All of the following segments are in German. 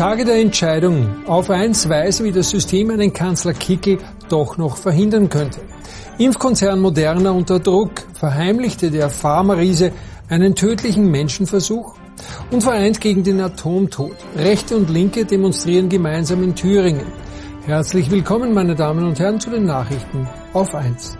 Tage der Entscheidung. Auf 1 weiß, wie das System einen Kanzler Kickl doch noch verhindern könnte. Impfkonzern Moderna unter Druck, verheimlichte der Pharma-Riese einen tödlichen Menschenversuch und vereint gegen den Atomtod. Rechte und Linke demonstrieren gemeinsam in Thüringen. Herzlich willkommen, meine Damen und Herren, zu den Nachrichten auf 1.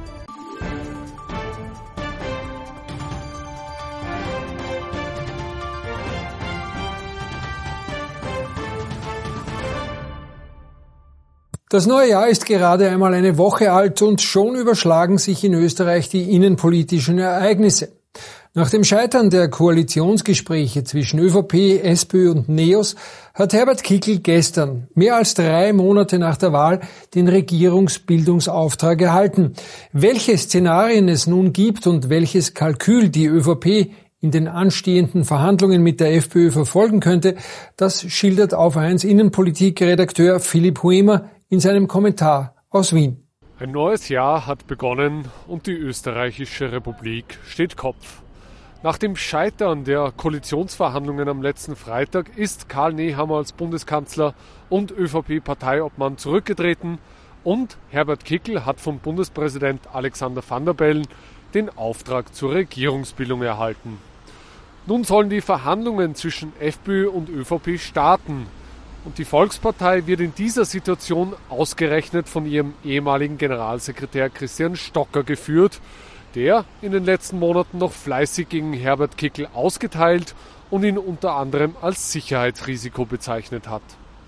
Das neue Jahr ist gerade einmal eine Woche alt und schon überschlagen sich in Österreich die innenpolitischen Ereignisse. Nach dem Scheitern der Koalitionsgespräche zwischen ÖVP, SPÖ und NEOS hat Herbert Kickl gestern, mehr als 3 Monate nach der Wahl, den Regierungsbildungsauftrag erhalten. Welche Szenarien es nun gibt und welches Kalkül die ÖVP in den anstehenden Verhandlungen mit der FPÖ verfolgen könnte, das schildert auf 1 Innenpolitik-Redakteur Philipp Huemer in seinem Kommentar aus Wien. Ein neues Jahr hat begonnen und die österreichische Republik steht Kopf. Nach dem Scheitern der Koalitionsverhandlungen am letzten Freitag ist Karl Nehammer als Bundeskanzler und ÖVP-Parteiobmann zurückgetreten und Herbert Kickl hat vom Bundespräsident Alexander Van der Bellen den Auftrag zur Regierungsbildung erhalten. Nun sollen die Verhandlungen zwischen FPÖ und ÖVP starten. Und die Volkspartei wird in dieser Situation ausgerechnet von ihrem ehemaligen Generalsekretär Christian Stocker geführt, der in den letzten Monaten noch fleißig gegen Herbert Kickl ausgeteilt und ihn unter anderem als Sicherheitsrisiko bezeichnet hat.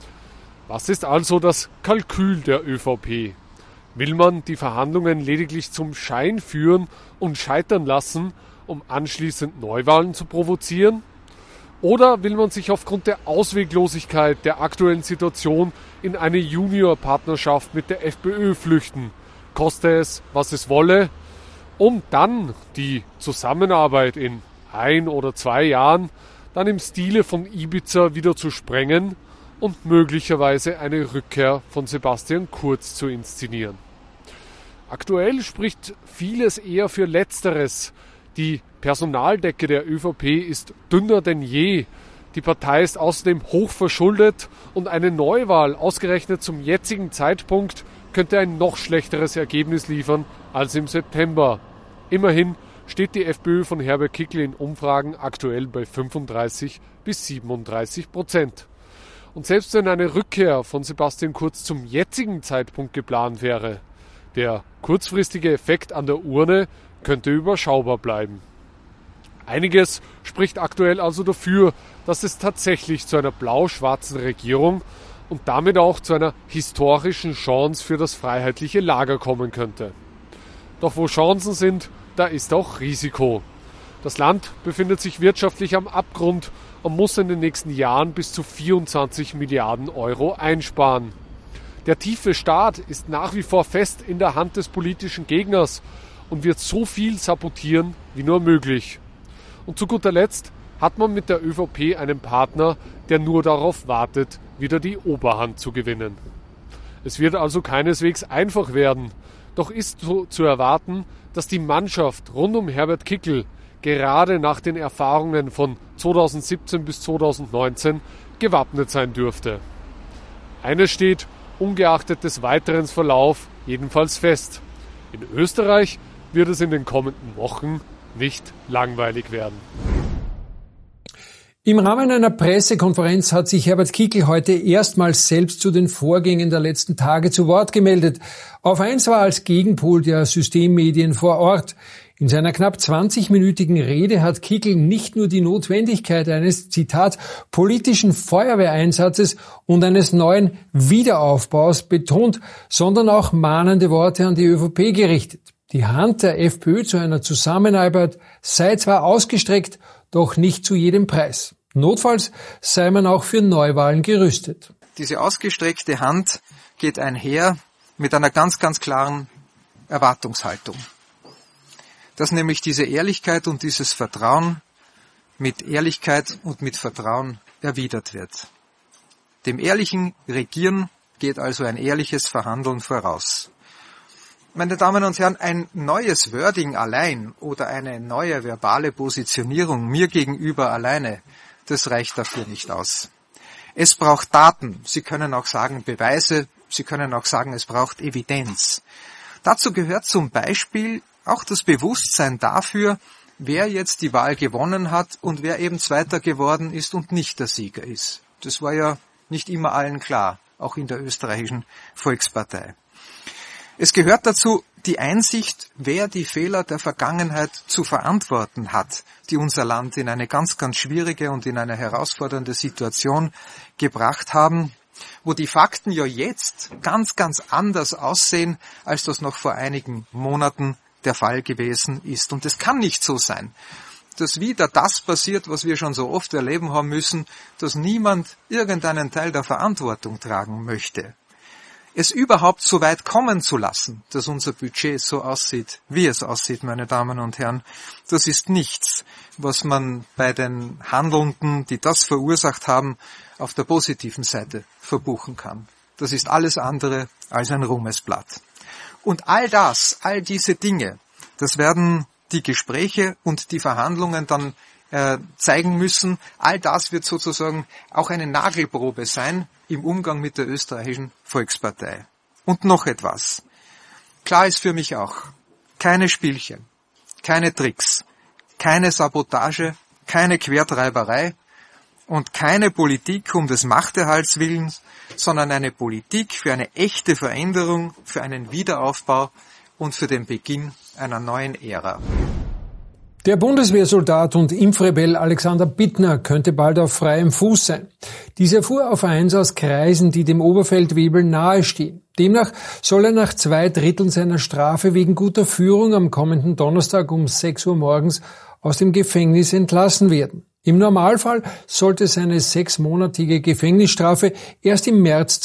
Was ist also das Kalkül der ÖVP? Will man die Verhandlungen lediglich zum Schein führen und scheitern lassen, um anschließend Neuwahlen zu provozieren? Oder will man sich aufgrund der Ausweglosigkeit der aktuellen Situation in eine Juniorpartnerschaft mit der FPÖ flüchten, koste es, was es wolle, um dann die Zusammenarbeit in 1 oder 2 Jahren dann im Stile von Ibiza wieder zu sprengen und möglicherweise eine Rückkehr von Sebastian Kurz zu inszenieren? Aktuell spricht vieles eher für Letzteres. Die Personaldecke der ÖVP ist dünner denn je. Die Partei ist außerdem hochverschuldet und eine Neuwahl ausgerechnet zum jetzigen Zeitpunkt könnte ein noch schlechteres Ergebnis liefern als im September. Immerhin steht die FPÖ von Herbert Kickl in Umfragen aktuell bei 35-37%. Und selbst wenn eine Rückkehr von Sebastian Kurz zum jetzigen Zeitpunkt geplant wäre, der kurzfristige Effekt an der Urne könnte überschaubar bleiben. Einiges spricht aktuell also dafür, dass es tatsächlich zu einer blau-schwarzen Regierung und damit auch zu einer historischen Chance für das freiheitliche Lager kommen könnte. Doch wo Chancen sind, da ist auch Risiko. Das Land befindet sich wirtschaftlich am Abgrund und muss in den nächsten Jahren bis zu 24 Milliarden Euro einsparen. Der tiefe Staat ist nach wie vor fest in der Hand des politischen Gegners und wird so viel sabotieren wie nur möglich. Und zu guter Letzt hat man mit der ÖVP einen Partner, der nur darauf wartet, wieder die Oberhand zu gewinnen. Es wird also keineswegs einfach werden, doch ist so zu erwarten, dass die Mannschaft rund um Herbert Kickl gerade nach den Erfahrungen von 2017 bis 2019 gewappnet sein dürfte. Eines steht, ungeachtet des weiteren Verlaufs, jedenfalls fest: In Österreich wird es in den kommenden Wochen nicht langweilig werden. Im Rahmen einer Pressekonferenz hat sich Herbert Kickl heute erstmals selbst zu den Vorgängen der letzten Tage zu Wort gemeldet. Auf 1 war als Gegenpol der Systemmedien vor Ort. In seiner knapp 20-minütigen Rede hat Kickl nicht nur die Notwendigkeit eines, Zitat, politischen Feuerwehreinsatzes und eines neuen Wiederaufbaus betont, sondern auch mahnende Worte an die ÖVP gerichtet. Die Hand der FPÖ zu einer Zusammenarbeit sei zwar ausgestreckt, doch nicht zu jedem Preis. Notfalls sei man auch für Neuwahlen gerüstet. Diese ausgestreckte Hand geht einher mit einer ganz, ganz klaren Erwartungshaltung. Dass nämlich diese Ehrlichkeit und dieses Vertrauen mit Ehrlichkeit und mit Vertrauen erwidert wird. Dem ehrlichen Regieren geht also ein ehrliches Verhandeln voraus. Meine Damen und Herren, ein neues Wording allein oder eine neue verbale Positionierung mir gegenüber alleine, das reicht dafür nicht aus. Es braucht Daten. Sie können auch sagen Beweise. Sie können auch sagen, es braucht Evidenz. Dazu gehört zum Beispiel auch das Bewusstsein dafür, wer jetzt die Wahl gewonnen hat und wer eben Zweiter geworden ist und nicht der Sieger ist. Das war ja nicht immer allen klar, auch in der österreichischen Volkspartei. Es gehört dazu die Einsicht, wer die Fehler der Vergangenheit zu verantworten hat, die unser Land in eine ganz, ganz schwierige und in eine herausfordernde Situation gebracht haben, wo die Fakten ja jetzt ganz, ganz anders aussehen, als das noch vor einigen Monaten der Fall gewesen ist. Und es kann nicht so sein, dass wieder das passiert, was wir schon so oft erleben haben müssen, dass niemand irgendeinen Teil der Verantwortung tragen möchte. Es überhaupt so weit kommen zu lassen, dass unser Budget so aussieht, wie es aussieht, meine Damen und Herren, das ist nichts, was man bei den Handelnden, die das verursacht haben, auf der positiven Seite verbuchen kann. Das ist alles andere als ein Ruhmesblatt. Und all diese Dinge, das werden die Gespräche und die Verhandlungen dann zeigen müssen. All das wird sozusagen auch eine Nagelprobe sein im Umgang mit der österreichischen Volkspartei. Und noch etwas. Klar ist für mich auch, keine Spielchen, keine Tricks, keine Sabotage, keine Quertreiberei und keine Politik um des Machterhalts willen, sondern eine Politik für eine echte Veränderung, für einen Wiederaufbau und für den Beginn einer neuen Ära. Der Bundeswehrsoldat und Impfrebell Alexander Bittner könnte bald auf freiem Fuß sein. Dies erfuhr auf 1 aus Kreisen, die dem Oberfeldwebel nahestehen. Demnach soll er nach 2/3 seiner Strafe wegen guter Führung am kommenden Donnerstag um 6 Uhr morgens aus dem Gefängnis entlassen werden. Im Normalfall sollte seine 6-monatige Gefängnisstrafe erst im März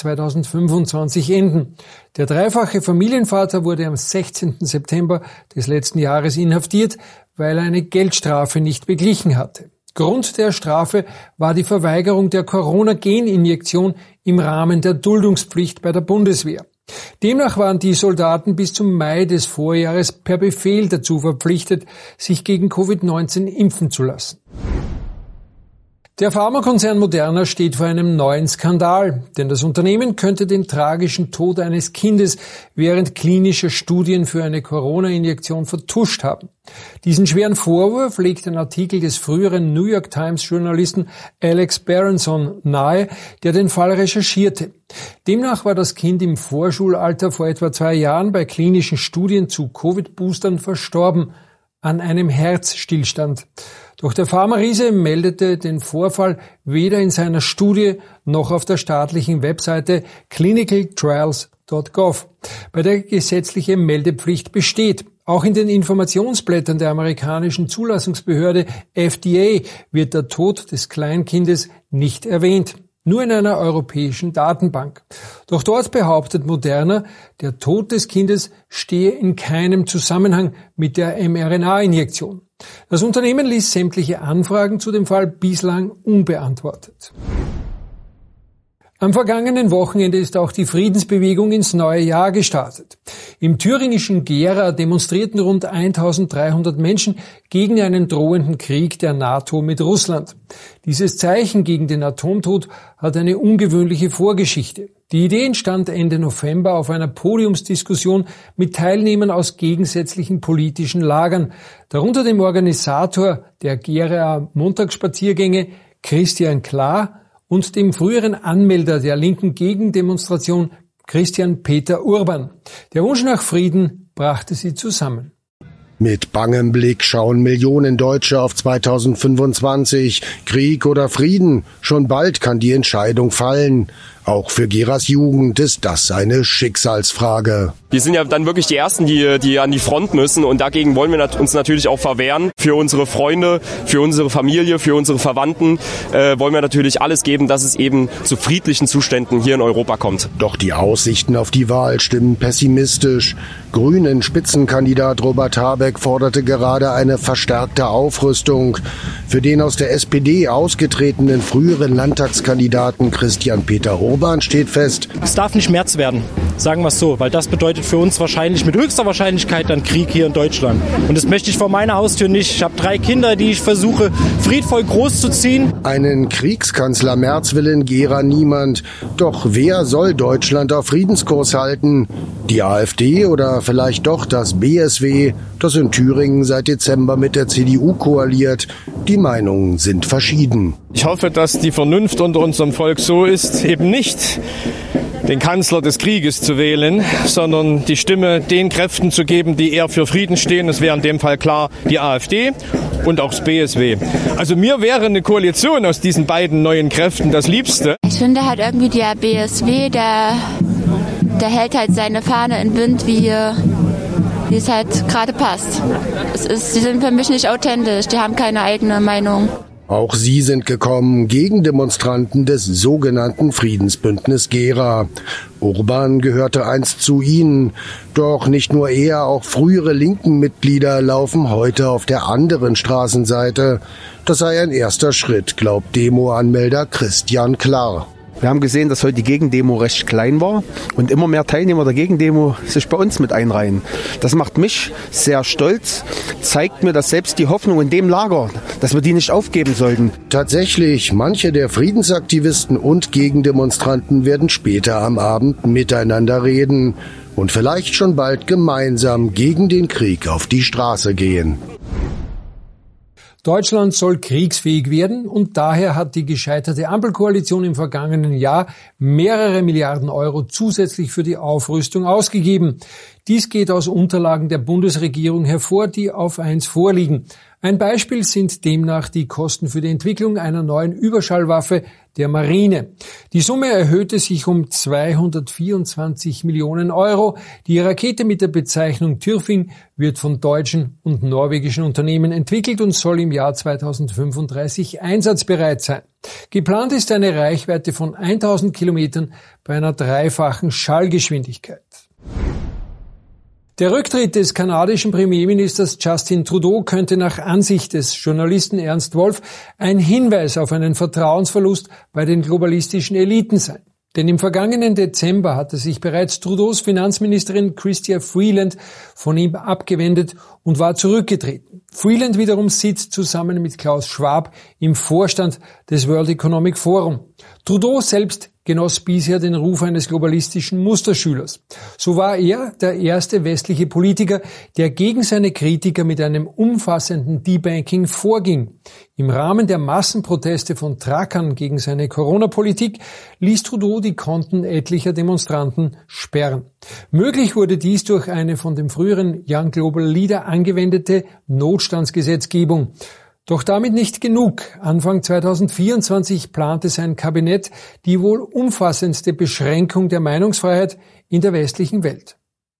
2025 enden. Der dreifache Familienvater wurde am 16. September des letzten Jahres inhaftiert, weil er eine Geldstrafe nicht beglichen hatte. Grund der Strafe war die Verweigerung der Corona-Geninjektion im Rahmen der Duldungspflicht bei der Bundeswehr. Demnach waren die Soldaten bis zum Mai des Vorjahres per Befehl dazu verpflichtet, sich gegen Covid-19 impfen zu lassen. Der Pharmakonzern Moderna steht vor einem neuen Skandal, denn das Unternehmen könnte den tragischen Tod eines Kindes während klinischer Studien für eine Corona-Injektion vertuscht haben. Diesen schweren Vorwurf legt ein Artikel des früheren New York Times-Journalisten Alex Berenson nahe, der den Fall recherchierte. Demnach war das Kind im Vorschulalter vor etwa 2 Jahren bei klinischen Studien zu Covid-Boostern verstorben, an einem Herzstillstand. Doch der Pharma-Riese meldete den Vorfall weder in seiner Studie noch auf der staatlichen Webseite clinicaltrials.gov, bei der gesetzliche Meldepflicht besteht. Auch in den Informationsblättern der amerikanischen Zulassungsbehörde FDA wird der Tod des Kleinkindes nicht erwähnt, nur in einer europäischen Datenbank. Doch dort behauptet Moderna, der Tod des Kindes stehe in keinem Zusammenhang mit der mRNA-Injektion. Das Unternehmen ließ sämtliche Anfragen zu dem Fall bislang unbeantwortet. Am vergangenen Wochenende ist auch die Friedensbewegung ins neue Jahr gestartet. Im thüringischen Gera demonstrierten rund 1300 Menschen gegen einen drohenden Krieg der NATO mit Russland. Dieses Zeichen gegen den Atomtod hat eine ungewöhnliche Vorgeschichte. Die Idee entstand Ende November auf einer Podiumsdiskussion mit Teilnehmern aus gegensätzlichen politischen Lagern, darunter dem Organisator der Gera Montagsspaziergänge Christian Klar und dem früheren Anmelder der linken Gegendemonstration Christian Peter Urban. Der Wunsch nach Frieden brachte sie zusammen. Mit bangem Blick schauen Millionen Deutsche auf 2025. Krieg oder Frieden? Schon bald kann die Entscheidung fallen. Auch für Geras Jugend ist das eine Schicksalsfrage. Wir sind ja dann wirklich die Ersten, die an die Front müssen, und dagegen wollen wir uns natürlich auch verwehren. Für unsere Freunde, für unsere Familie, für unsere Verwandten wollen wir natürlich alles geben, dass es eben zu friedlichen Zuständen hier in Europa kommt. Doch die Aussichten auf die Wahl stimmen pessimistisch. Grünen Spitzenkandidat Robert Habeck forderte gerade eine verstärkte Aufrüstung. Für den aus der SPD ausgetretenen früheren Landtagskandidaten Christian Peter Urban steht fest: Es darf nicht März werden. sagen wir es so, weil das bedeutet für uns wahrscheinlich mit höchster Wahrscheinlichkeit dann Krieg hier in Deutschland. Und das möchte ich vor meiner Haustür nicht. Ich habe 3 Kinder, die ich versuche friedvoll großzuziehen. Einen Kriegskanzler Merz will in Gera niemand. Doch wer soll Deutschland auf Friedenskurs halten? Die AfD oder vielleicht doch das BSW, das in Thüringen seit Dezember mit der CDU koaliert? Die Meinungen sind verschieden. Ich hoffe, dass die Vernunft unter unserem Volk so ist, eben nicht den Kanzler des Krieges zu wählen, sondern die Stimme den Kräften zu geben, die eher für Frieden stehen. Das wäre in dem Fall klar die AfD und auch das BSW. Also mir wäre eine Koalition aus diesen beiden neuen Kräften das Liebste. Ich finde halt irgendwie der BSW, der hält halt seine Fahne in Wind, wie es halt gerade passt. Sie sind für mich nicht authentisch, die haben keine eigene Meinung. Auch sie sind gekommen, Gegendemonstranten des sogenannten Friedensbündnis Gera. Urban gehörte einst zu ihnen. Doch nicht nur er, auch frühere linken Mitglieder laufen heute auf der anderen Straßenseite. Das sei ein erster Schritt, glaubt Demo-Anmelder Christian Klar. Wir haben gesehen, dass heute die Gegendemo recht klein war und immer mehr Teilnehmer der Gegendemo sich bei uns mit einreihen. Das macht mich sehr stolz, zeigt mir, dass selbst die Hoffnung in dem Lager, dass wir die nicht aufgeben sollten. Tatsächlich, manche der Friedensaktivisten und Gegendemonstranten werden später am Abend miteinander reden und vielleicht schon bald gemeinsam gegen den Krieg auf die Straße gehen. Deutschland soll kriegsfähig werden und daher hat die gescheiterte Ampelkoalition im vergangenen Jahr mehrere Milliarden Euro zusätzlich für die Aufrüstung ausgegeben. Dies geht aus Unterlagen der Bundesregierung hervor, die auf 1 vorliegen. Ein Beispiel sind demnach die Kosten für die Entwicklung einer neuen Überschallwaffe der Marine. Die Summe erhöhte sich um 224 Millionen Euro. Die Rakete mit der Bezeichnung Tyrfing wird von deutschen und norwegischen Unternehmen entwickelt und soll im Jahr 2035 einsatzbereit sein. Geplant ist eine Reichweite von 1000 Kilometern bei einer 3-fachen Schallgeschwindigkeit. Der Rücktritt des kanadischen Premierministers Justin Trudeau könnte nach Ansicht des Journalisten Ernst Wolf ein Hinweis auf einen Vertrauensverlust bei den globalistischen Eliten sein. Denn im vergangenen Dezember hatte sich bereits Trudeaus Finanzministerin Chrystia Freeland von ihm abgewendet und war zurückgetreten. Freeland wiederum sitzt zusammen mit Klaus Schwab im Vorstand des World Economic Forum. Trudeau selbst genoss bisher den Ruf eines globalistischen Musterschülers. So war er der erste westliche Politiker, der gegen seine Kritiker mit einem umfassenden Debanking vorging. Im Rahmen der Massenproteste von Truckern gegen seine Corona-Politik ließ Trudeau die Konten etlicher Demonstranten sperren. Möglich wurde dies durch eine von dem früheren Young Global Leader angewendete Notstandsgesetzgebung. Doch damit nicht genug. Anfang 2024 plante sein Kabinett die wohl umfassendste Beschränkung der Meinungsfreiheit in der westlichen Welt.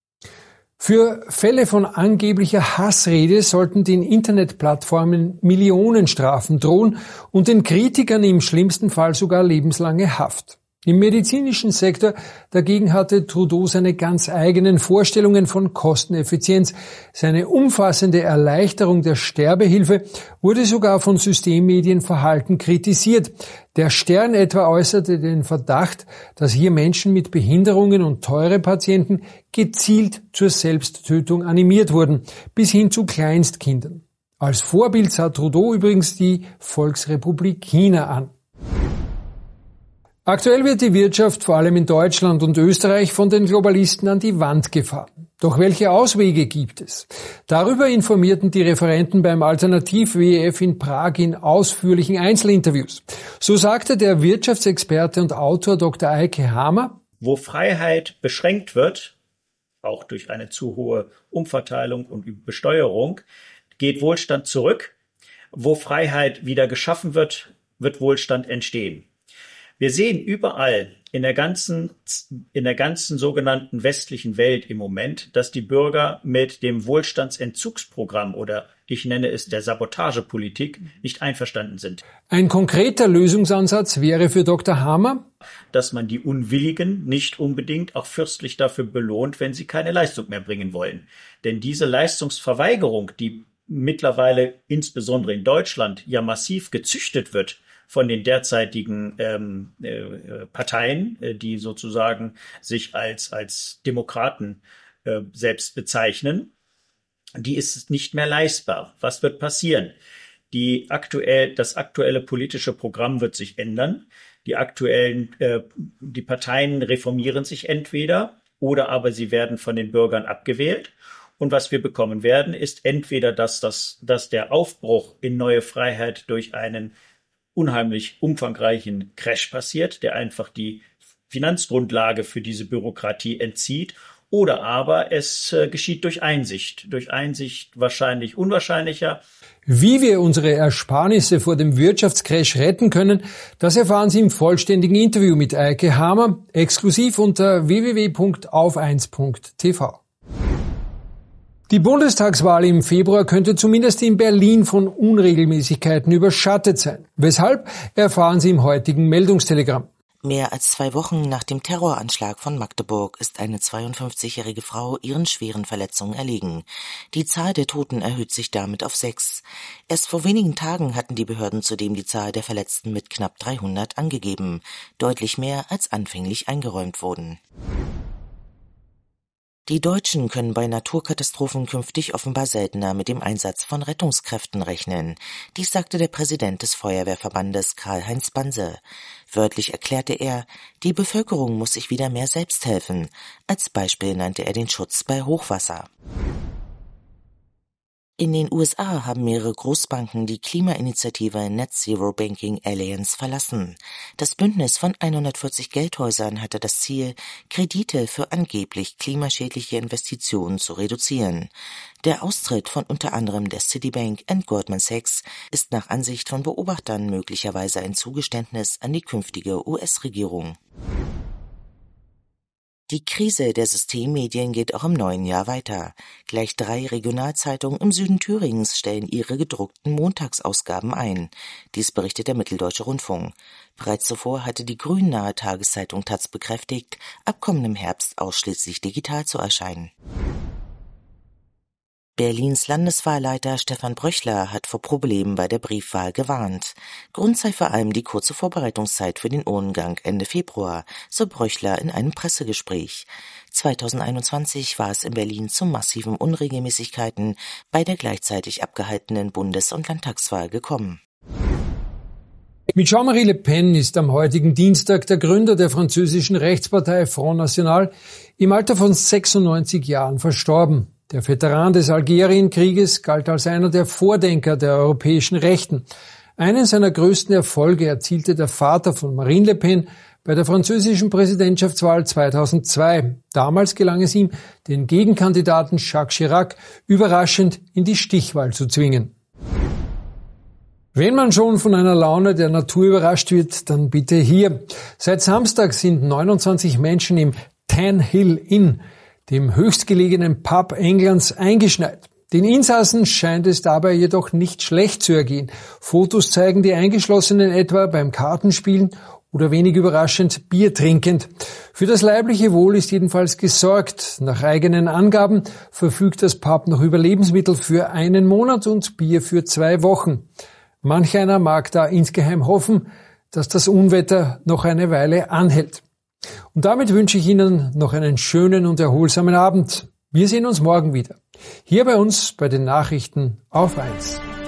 Für Fälle von angeblicher Hassrede sollten den Internetplattformen Millionenstrafen drohen und den Kritikern im schlimmsten Fall sogar lebenslange Haft. Im medizinischen Sektor dagegen hatte Trudeau seine ganz eigenen Vorstellungen von Kosteneffizienz. Seine umfassende Erleichterung der Sterbehilfe wurde sogar von Systemmedien verhalten kritisiert. Der Stern etwa äußerte den Verdacht, dass hier Menschen mit Behinderungen und teure Patienten gezielt zur Selbsttötung animiert wurden, bis hin zu Kleinstkindern. Als Vorbild sah Trudeau übrigens die Volksrepublik China an. Aktuell wird die Wirtschaft vor allem in Deutschland und Österreich von den Globalisten an die Wand gefahren. Doch welche Auswege gibt es? Darüber informierten die Referenten beim Alternativ-WEF in Prag in ausführlichen Einzelinterviews. So sagte der Wirtschaftsexperte und Autor Dr. Eike Hamer: Wo Freiheit beschränkt wird, auch durch eine zu hohe Umverteilung und Besteuerung, geht Wohlstand zurück. Wo Freiheit wieder geschaffen wird, wird Wohlstand entstehen. Wir sehen überall in der ganzen sogenannten westlichen Welt im Moment, dass die Bürger mit dem Wohlstandsentzugsprogramm oder ich nenne es der Sabotagepolitik nicht einverstanden sind. Ein konkreter Lösungsansatz wäre für Dr. Hamer, dass man die Unwilligen nicht unbedingt auch fürstlich dafür belohnt, wenn sie keine Leistung mehr bringen wollen. Denn diese Leistungsverweigerung, die mittlerweile insbesondere in Deutschland ja massiv gezüchtet wird, von den derzeitigen Parteien, die sozusagen sich als Demokraten selbst bezeichnen, die ist nicht mehr leistbar. Was wird passieren? Das aktuelle politische Programm wird sich ändern. Die Parteien reformieren sich entweder oder aber sie werden von den Bürgern abgewählt. Und was wir bekommen werden, ist entweder, dass der Aufbruch in neue Freiheit durch einen unheimlich umfangreichen Crash passiert, der einfach die Finanzgrundlage für diese Bürokratie entzieht, oder aber es geschieht durch Einsicht. Durch Einsicht wahrscheinlich unwahrscheinlicher. Wie wir unsere Ersparnisse vor dem Wirtschaftscrash retten können, das erfahren Sie im vollständigen Interview mit Eike Hamer, exklusiv unter www.auf1.tv. Die Bundestagswahl im Februar könnte zumindest in Berlin von Unregelmäßigkeiten überschattet sein. Weshalb, erfahren Sie im heutigen Meldungstelegramm. Mehr als 2 Wochen nach dem Terroranschlag von Magdeburg ist eine 52-jährige Frau ihren schweren Verletzungen erlegen. Die Zahl der Toten erhöht sich damit auf 6. Erst vor wenigen Tagen hatten die Behörden zudem die Zahl der Verletzten mit knapp 300 angegeben. Deutlich mehr als anfänglich eingeräumt wurden. Die Deutschen können bei Naturkatastrophen künftig offenbar seltener mit dem Einsatz von Rettungskräften rechnen. Dies sagte der Präsident des Feuerwehrverbandes Karl-Heinz Banse. Wörtlich erklärte er, die Bevölkerung muss sich wieder mehr selbst helfen. Als Beispiel nannte er den Schutz bei Hochwasser. In den USA haben mehrere Großbanken die Klimainitiative Net Zero Banking Alliance verlassen. Das Bündnis von 140 Geldhäusern hatte das Ziel, Kredite für angeblich klimaschädliche Investitionen zu reduzieren. Der Austritt von unter anderem der Citibank und Goldman Sachs ist nach Ansicht von Beobachtern möglicherweise ein Zugeständnis an die künftige US-Regierung. Die Krise der Systemmedien geht auch im neuen Jahr weiter. Gleich 3 Regionalzeitungen im Süden Thüringens stellen ihre gedruckten Montagsausgaben ein. Dies berichtet der Mitteldeutsche Rundfunk. Bereits zuvor hatte die grünnahe Tageszeitung taz bekräftigt, ab kommendem Herbst ausschließlich digital zu erscheinen. Berlins Landeswahlleiter Stefan Bröchler hat vor Problemen bei der Briefwahl gewarnt. Grund sei vor allem die kurze Vorbereitungszeit für den Urnengang Ende Februar, so Bröchler in einem Pressegespräch. 2021 war es in Berlin zu massiven Unregelmäßigkeiten bei der gleichzeitig abgehaltenen Bundes- und Landtagswahl gekommen. Mit Jean-Marie Le Pen ist am heutigen Dienstag der Gründer der französischen Rechtspartei Front National im Alter von 96 Jahren verstorben. Der Veteran des Algerienkrieges galt als einer der Vordenker der europäischen Rechten. Einen seiner größten Erfolge erzielte der Vater von Marine Le Pen bei der französischen Präsidentschaftswahl 2002. Damals gelang es ihm, den Gegenkandidaten Jacques Chirac überraschend in die Stichwahl zu zwingen. Wenn man schon von einer Laune der Natur überrascht wird, dann bitte hier. Seit Samstag sind 29 Menschen im Tan Hill Inn, dem höchstgelegenen Pub Englands, eingeschneit. Den Insassen scheint es dabei jedoch nicht schlecht zu ergehen. Fotos zeigen die Eingeschlossenen etwa beim Kartenspielen oder wenig überraschend Bier trinkend. Für das leibliche Wohl ist jedenfalls gesorgt. Nach eigenen Angaben verfügt das Pub noch über Lebensmittel für 1 Monat und Bier für 2 Wochen. Manch einer mag da insgeheim hoffen, dass das Unwetter noch eine Weile anhält. Und damit wünsche ich Ihnen noch einen schönen und erholsamen Abend. Wir sehen uns morgen wieder. Hier bei uns bei den Nachrichten auf 1.